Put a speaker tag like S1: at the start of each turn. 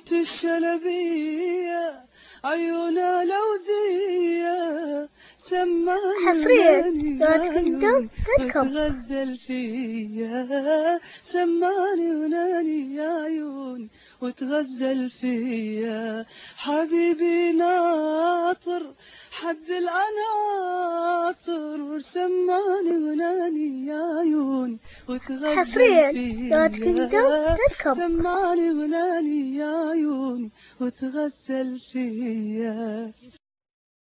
S1: بنت الشلبية عيونها لوزية سماني وناني يا عيون وتغزل فيا سماني وناني يا عيون وتغزل فيا حبيبي ناطر حد العناطر سماني وناني يا عيون وتغزل فيا سماني وناني يا عيون وتغزل فيا.